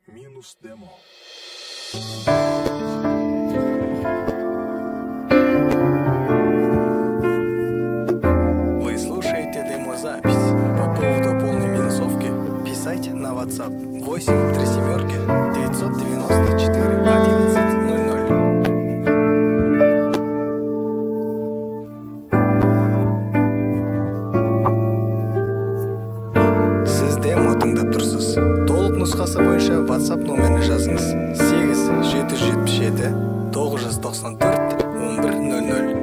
Минус демо. Вы слушаете демозапись. По поводу полной минусовки писайте на WhatsApp 8 3 семерки 994 1100. Siz demo tыңдап тұрсыз. Толық нұсқасы бойынша WhatsApp номеріне жазыңыз. 8 777 994 1100.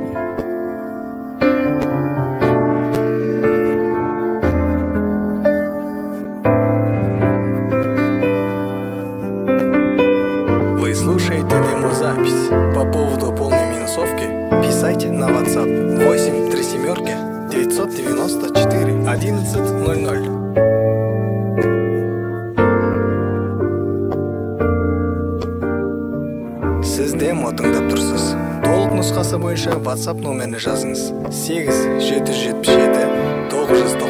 Вы слушаете демозапись. По поводу полной минусовки писайте на WhatsApp 8 3 семерки 994 1100. Сіз демо тыңдап тұрсыз. Толық нұсқасы бойынша WhatsApp номеріне жазыңыз. 8 777 994